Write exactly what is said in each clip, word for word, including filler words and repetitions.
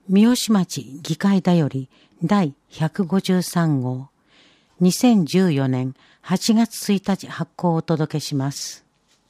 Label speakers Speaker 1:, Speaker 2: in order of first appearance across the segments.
Speaker 1: 三好町議会だより第ひゃくごじゅうさん号、にせんじゅうよねんはちがつついたち発行をお届けします。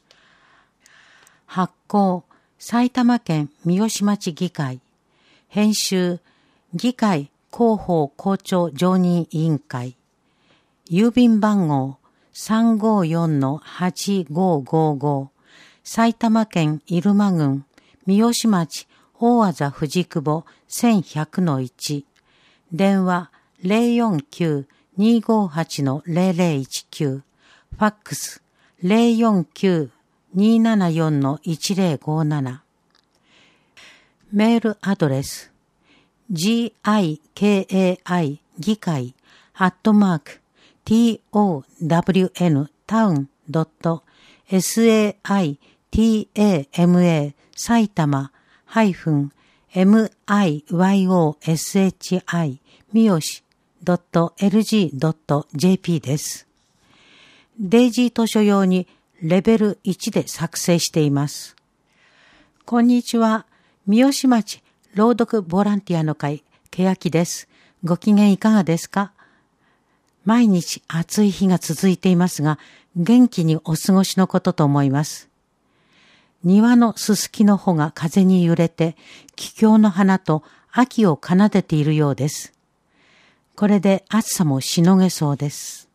Speaker 1: 発行、埼玉県三好町議会。編集、議会広報校長常任委員会。郵便番号 さんごよんのはちごごご、埼玉県入間郡三好町大字藤久保せんひゃくのいち、電話 ゼロよんきゅう にーごーはち のゼロゼロいちきゅう、ファックス ゼロよんきゅう にーななよん のいちゼロごなな、メールアドレス ギカイ 議会アットマーク トウン タウン ドット 埼玉ハイフン ミヨシ 三好 ドット エルジー ドット ジェーピー です。デイジー図書用にレベルいちで作成しています。こんにちは。三好町朗読ボランティアの会、欅です。ご機嫌いかがですか？毎日暑い日が続いていますが、元気にお過ごしのことと思います。庭のすすきの穂が風に揺れて、桔梗の花と秋を奏でているようです。これで暑さもしのげそうです。